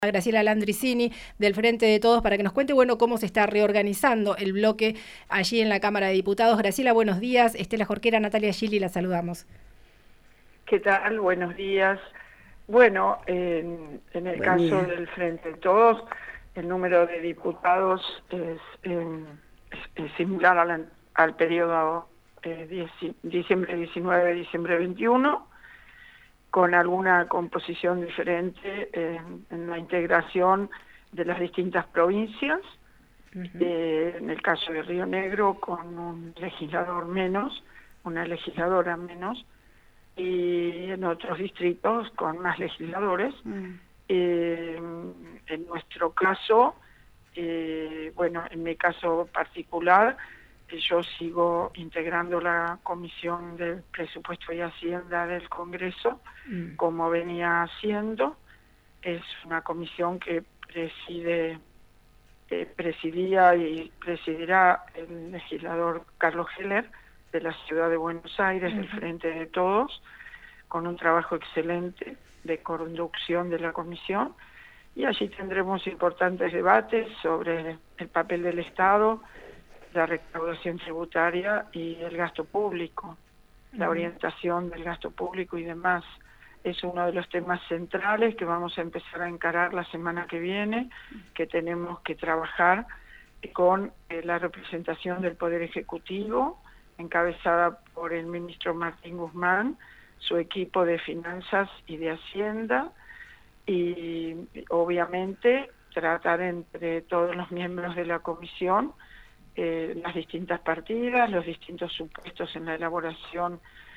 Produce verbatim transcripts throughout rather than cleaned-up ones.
a Graciela Landricini del Frente de Todos para que nos cuente, bueno, cómo se está reorganizando el bloque allí en la Cámara de Diputados. Graciela, buenos días. Estela Jorquera, Natalia Gili, la saludamos. ¿Qué tal? Buenos días. Bueno, en, en el Buen caso día. del Frente de Todos, el número de diputados es, eh, es, es similar al, al periodo eh, dieci, diciembre diecinueve, diciembre veintiuno, con alguna composición diferente en, en la integración de las distintas provincias. Uh-huh. eh, en el caso de Río Negro, con un legislador menos, una legisladora menos, y en otros distritos con más legisladores. Uh-huh. eh, en nuestro caso, eh, bueno, en mi caso particular, yo sigo integrando la Comisión de Presupuesto y Hacienda del Congreso, mm. como venía haciendo. Es una comisión que preside, eh, presidía y presidirá el legislador Carlos Heller, de la Ciudad de Buenos Aires, uh-huh. del Frente de Todos, con un trabajo excelente de conducción de la comisión. Y allí tendremos importantes debates sobre el papel del Estado, la recaudación tributaria y el gasto público, la orientación del gasto público y demás. Es uno de los temas centrales que vamos a empezar a encarar la semana que viene, que tenemos que trabajar con eh, la representación del Poder Ejecutivo, encabezada por el ministro Martín Guzmán, su equipo de Finanzas y de Hacienda, y obviamente tratar entre todos los miembros de la comisión Eh, las distintas partidas, los distintos supuestos en la elaboración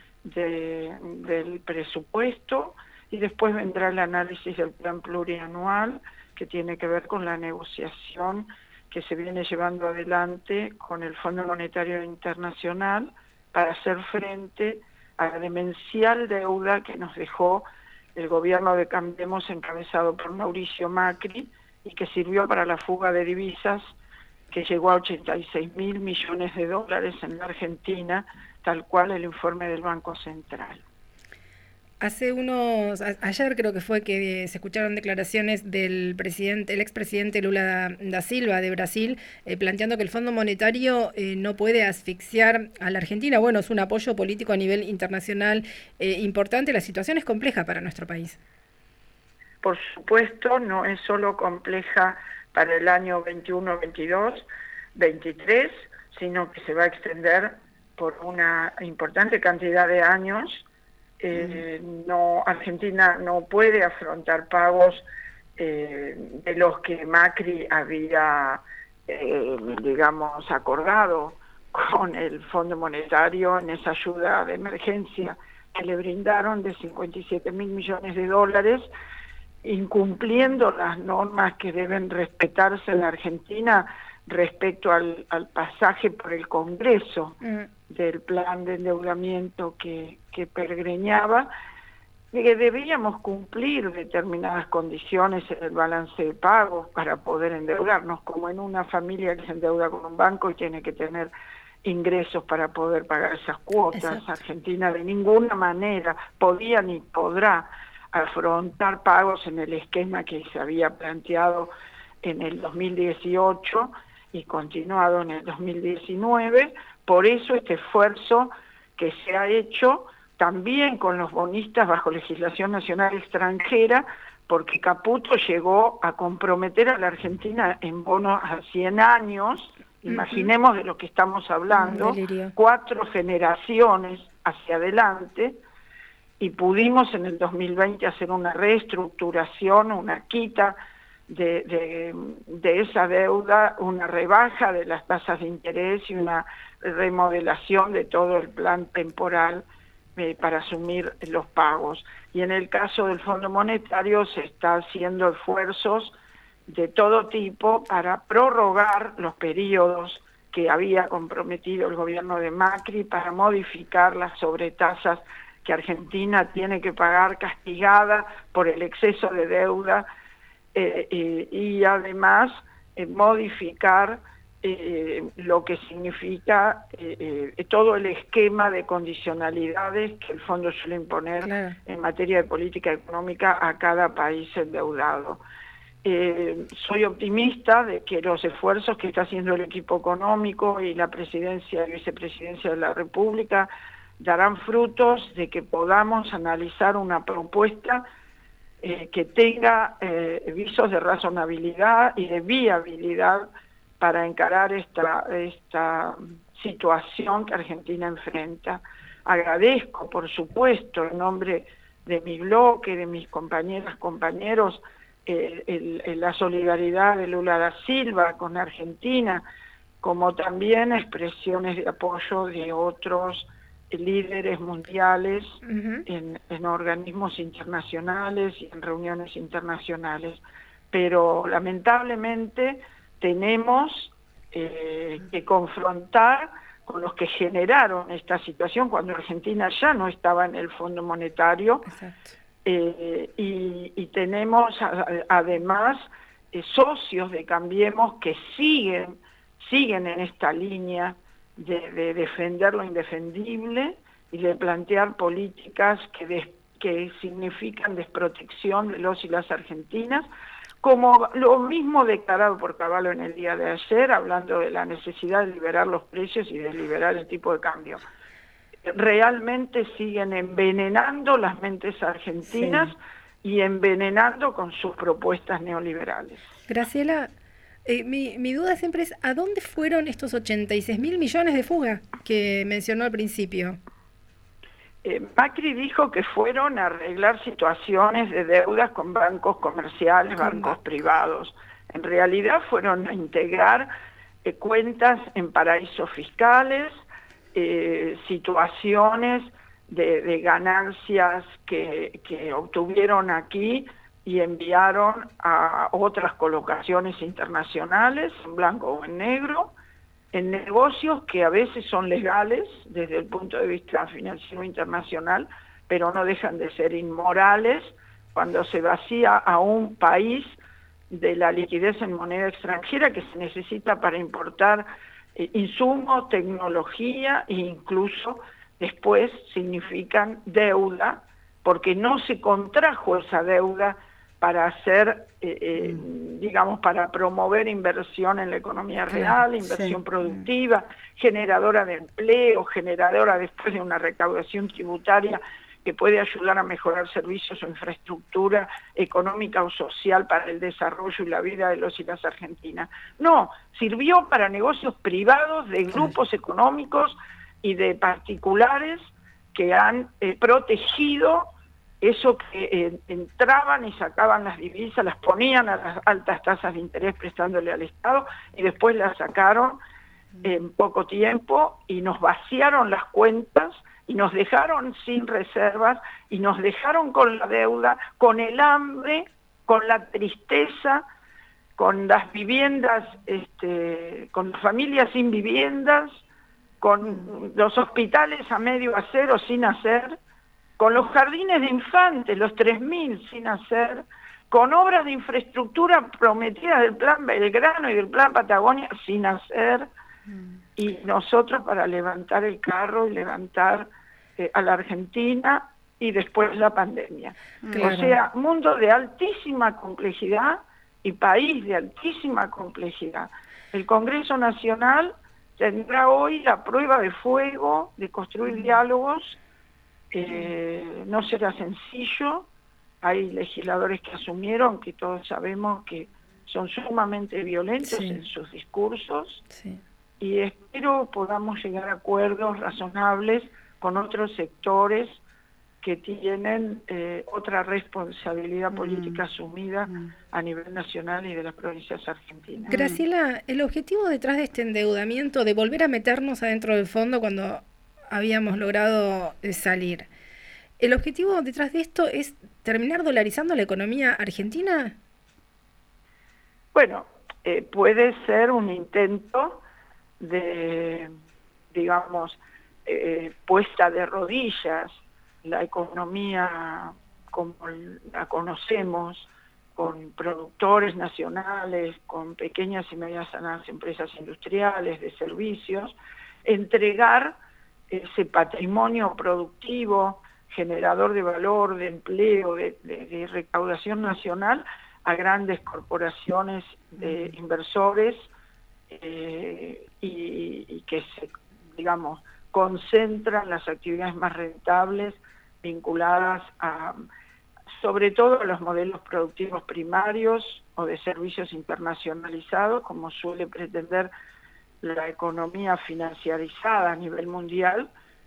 de, del presupuesto, y después vendrá el análisis del plan plurianual, que tiene que ver con la negociación que se viene llevando adelante con el Fondo Monetario Internacional para hacer frente a la demencial deuda que nos dejó el gobierno de Cambiemos, encabezado por Mauricio Macri, y que sirvió para la fuga de divisas, que llegó a ochenta y seis mil millones de dólares en la Argentina, tal cual el informe del Banco Central. Hace unos, a, ayer creo que fue que se escucharon declaraciones del presidente, el expresidente Lula da, da Silva de Brasil, eh, planteando que el Fondo Monetario eh, no puede asfixiar a la Argentina. Bueno, es un apoyo político a nivel internacional eh, importante. La situación es compleja para nuestro país. Por supuesto, no es solo compleja para el año veintiuno, veintidós, veintitrés, sino que se va a extender por una importante cantidad de años. Eh, mm. no, Argentina no puede afrontar pagos eh, de los que Macri había, eh, digamos, acordado con el Fondo Monetario en esa ayuda de emergencia que le brindaron de cincuenta y siete mil millones de dólares, incumpliendo las normas que deben respetarse en la Argentina respecto al, al pasaje por el Congreso mm. del plan de endeudamiento que, que pergreñaba, de que debíamos cumplir determinadas condiciones en el balance de pagos para poder endeudarnos, como en una familia que se endeuda con un banco y tiene que tener ingresos para poder pagar esas cuotas. Exacto. Argentina de ninguna manera podía ni podrá afrontar pagos en el esquema que se había planteado en el dos mil dieciocho y continuado en el dos mil diecinueve. Por eso este esfuerzo que se ha hecho también con los bonistas bajo legislación nacional extranjera, porque Caputo llegó a comprometer a la Argentina en bonos a cien años, uh-huh. Imaginemos de lo que estamos hablando, uh-huh. Cuatro generaciones hacia adelante, y pudimos en el dos mil veinte hacer una reestructuración, una quita de, de, de esa deuda, una rebaja de las tasas de interés y una remodelación de todo el plan temporal eh, para asumir los pagos. Y en el caso del Fondo Monetario se está haciendo esfuerzos de todo tipo para prorrogar los periodos que había comprometido el gobierno de Macri, para modificar las sobretasas que Argentina tiene que pagar, castigada por el exceso de deuda, eh, eh, y además eh, modificar eh, lo que significa eh, eh, todo el esquema de condicionalidades que el fondo suele imponer, claro, en materia de política económica a cada país endeudado. Eh, soy optimista de que los esfuerzos que está haciendo el equipo económico y la presidencia y vicepresidencia de la República darán frutos, de que podamos analizar una propuesta eh, que tenga eh, visos de razonabilidad y de viabilidad para encarar esta, esta situación que Argentina enfrenta. Agradezco, por supuesto, en nombre de mi bloque, de mis compañeras, compañeros, eh, el, el, la solidaridad de Lula da Silva con Argentina, como también expresiones de apoyo de otros líderes mundiales uh-huh. en, en organismos internacionales y en reuniones internacionales. Pero lamentablemente tenemos eh, que confrontar con los que generaron esta situación cuando Argentina ya no estaba en el Fondo Monetario. Eh, y, y tenemos a, además eh, socios de Cambiemos que siguen, siguen en esta línea de, de defender lo indefendible y de plantear políticas que, des, que significan desprotección de los y las argentinas, como lo mismo declarado por Cavallo en el día de ayer, hablando de la necesidad de liberar los precios y de liberar el tipo de cambio. Realmente siguen envenenando las mentes argentinas sí. y envenenando con sus propuestas neoliberales. Graciela, eh, mi, mi duda siempre es, ¿a dónde fueron estos ochenta y seis mil millones de fuga que mencionó al principio? Eh, Macri dijo que fueron a arreglar situaciones de deudas con bancos comerciales, ¿Cómo? bancos privados. En realidad fueron a integrar eh, cuentas en paraísos fiscales, eh, situaciones de, de ganancias que, que obtuvieron aquí y enviaron a otras colocaciones internacionales, en blanco o en negro, en negocios que a veces son legales desde el punto de vista financiero internacional, pero no dejan de ser inmorales cuando se vacía a un país de la liquidez en moneda extranjera que se necesita para importar eh, insumos, tecnología e incluso después significan deuda, porque no se contrajo esa deuda para hacer, eh, eh, digamos, para promover inversión en la economía real, inversión sí. productiva, generadora de empleo, generadora después de una recaudación tributaria que puede ayudar a mejorar servicios o infraestructura económica o social para el desarrollo y la vida de los y las argentinas. No, sirvió para negocios privados de grupos económicos y de particulares que han eh, protegido eso que eh, entraban y sacaban las divisas, las ponían a las altas tasas de interés prestándole al Estado y después las sacaron en poco tiempo y nos vaciaron las cuentas y nos dejaron sin reservas y nos dejaron con la deuda, con el hambre, con la tristeza, con las viviendas, este, con las familias sin viviendas, con los hospitales a medio hacer o sin hacer, con los jardines de infantes, los tres mil sin hacer, con obras de infraestructura prometidas del Plan Belgrano y del Plan Patagonia sin hacer, y nosotros para levantar el carro y levantar eh, a la Argentina y después la pandemia. Claro. O sea, mundo de altísima complejidad y país de altísima complejidad. El Congreso Nacional tendrá hoy la prueba de fuego de construir mm. diálogos. Eh, no será sencillo, hay legisladores que asumieron, que todos sabemos que son sumamente violentos sí. en sus discursos, sí. y espero podamos llegar a acuerdos razonables con otros sectores que tienen eh, otra responsabilidad mm. política asumida mm. a nivel nacional y de las provincias argentinas. Graciela, el objetivo detrás de este endeudamiento, de volver a meternos adentro del fondo cuando habíamos logrado salir. ¿El objetivo detrás de esto es terminar dolarizando la economía argentina? Bueno, eh, puede ser un intento de, digamos, eh, puesta de rodillas la economía como la conocemos, con productores nacionales, con pequeñas y medianas empresas industriales, de servicios, entregar ese patrimonio productivo, generador de valor, de empleo, de, de, de recaudación nacional, a grandes corporaciones de inversores eh, y, y que se, digamos, concentran las actividades más rentables vinculadas a, sobre todo a los modelos productivos primarios o de servicios internacionalizados, como suele pretender la economía financiarizada a nivel mundial,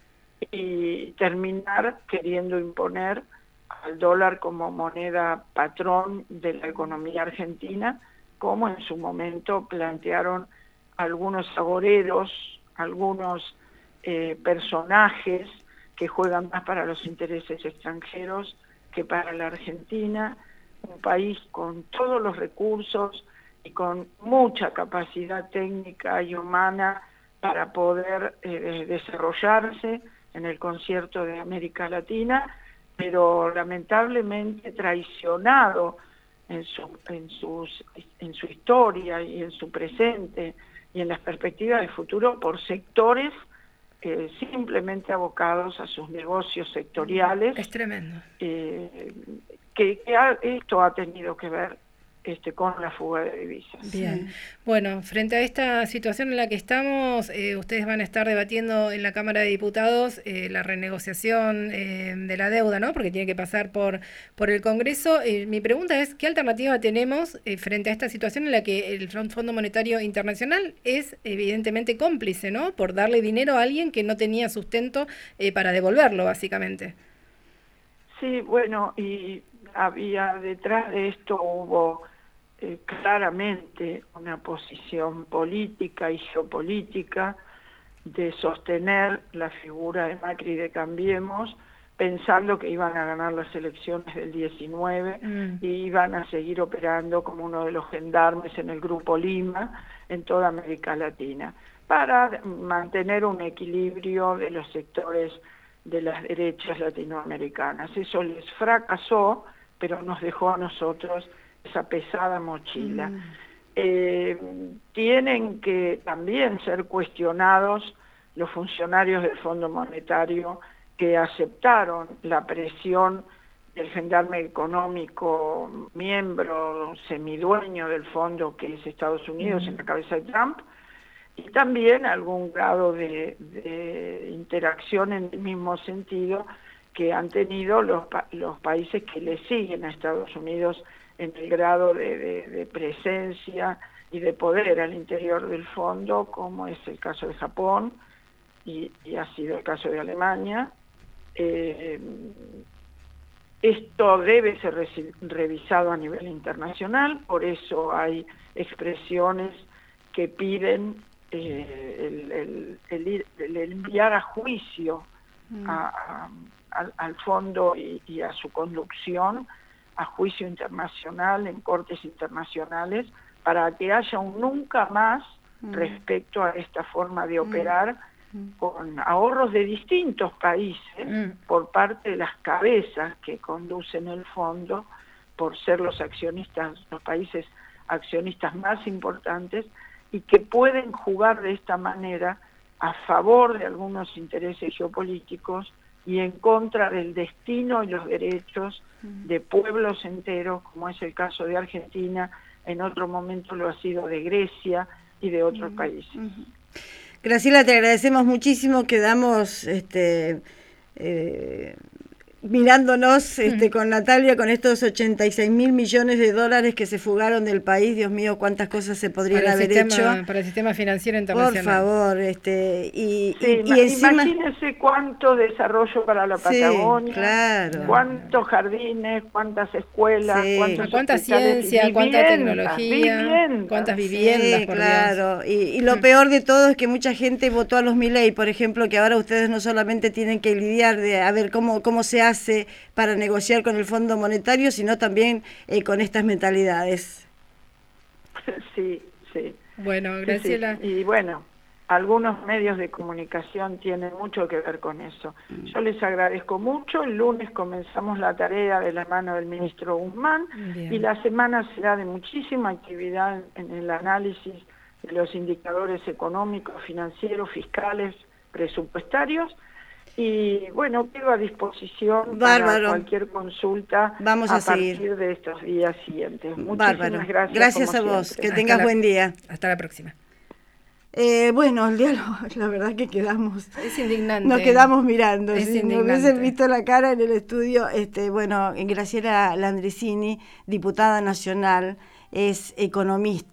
y terminar queriendo imponer al dólar como moneda patrón de la economía argentina, como en su momento plantearon algunos agoreros, algunos eh, personajes que juegan más para los intereses extranjeros que para la Argentina, un país con todos los recursos y con mucha capacidad técnica y humana para poder eh, desarrollarse en el concierto de América Latina, pero lamentablemente traicionado en su, en sus, en su historia y en su presente y en las perspectivas de futuro por sectores eh, simplemente abocados a sus negocios sectoriales. Es tremendo. Eh, que, que ha, esto ha tenido que ver este, con la fuga de divisas. Bien, sí. Bueno, frente a esta situación en la que estamos, eh, ustedes van a estar debatiendo en la Cámara de Diputados eh, la renegociación eh, de la deuda, ¿no? Porque tiene que pasar por, por el Congreso. Eh, mi pregunta es, ¿qué alternativa tenemos eh, frente a esta situación en la que el Fondo Monetario Internacional es evidentemente cómplice, ¿no? Por darle dinero a alguien que no tenía sustento eh, para devolverlo, básicamente. Sí, bueno, y había detrás de esto hubo eh, claramente una posición política y geopolítica de sostener la figura de Macri y de Cambiemos, pensando que iban a ganar las elecciones del diecinueve mm. y iban a seguir operando como uno de los gendarmes en el Grupo Lima en toda América Latina, para mantener un equilibrio de los sectores de las derechas latinoamericanas. Eso les fracasó, pero nos dejó a nosotros esa pesada mochila. Mm. Eh, tienen que también ser cuestionados los funcionarios del Fondo Monetario que aceptaron la presión del gendarme económico, miembro, semidueño del fondo que es Estados Unidos, mm. en la cabeza de Trump, y también algún grado de, de interacción en el mismo sentido que han tenido los, los países que le siguen a Estados Unidos en el grado de, de, de presencia y de poder al interior del fondo, como es el caso de Japón y, y ha sido el caso de Alemania. Eh, esto debe ser revisado a nivel internacional, por eso hay expresiones que piden eh, el, el, el, el enviar a juicio mm. a, a Al, al fondo y, y a su conducción a juicio internacional, en cortes internacionales, para que haya un nunca más mm. respecto a esta forma de operar mm. con ahorros de distintos países mm. por parte de las cabezas que conducen el fondo, por ser los accionistas, los países accionistas más importantes, y que pueden jugar de esta manera a favor de algunos intereses geopolíticos y en contra del destino y los derechos de pueblos enteros, como es el caso de Argentina, en otro momento lo ha sido de Grecia y de otros uh-huh. países. Uh-huh. Graciela, te agradecemos muchísimo, quedamos este, eh, mirándonos este, uh-huh. con Natalia, con estos ochenta y seis mil millones de dólares que se fugaron del país. Dios mío, cuántas cosas se podrían haber sistema, hecho. Para el sistema financiero internacional. Por favor, este, y, sí, y, y encima... imagínense cuánto desarrollo para la Patagonia, sí, claro. cuántos jardines, cuántas escuelas, sí. cuántos cuánta ciencia, cuánta tecnología, viviendas. cuántas viviendas. Sí, por claro. Y, y lo peor de todo es que mucha gente votó a los Milei, por ejemplo, que ahora ustedes no solamente tienen que lidiar de a ver cómo, cómo se hace para negociar con el Fondo Monetario, sino también eh, con estas mentalidades. Sí, sí. Bueno, Graciela. Sí, sí. Y bueno, algunos medios de comunicación tienen mucho que ver con eso. Mm. Yo les agradezco mucho. El lunes comenzamos la tarea de la mano del ministro Guzmán. Bien. Y la semana será de muchísima actividad en el análisis de los indicadores económicos, financieros, fiscales, presupuestarios. Y bueno, quedo a disposición Bárbaro. para cualquier consulta. Vamos a, a seguir. partir de estos días siguientes. Muchísimas Bárbaro. gracias. Gracias a como vos. siempre. Que tengas la, buen día. Hasta la próxima. Eh, bueno, el diálogo, la verdad que quedamos. Es indignante. Nos quedamos mirando. Es Si indignante. me hubiesen visto la cara en el estudio, este, bueno, Graciela Landricini, diputada nacional, es economista.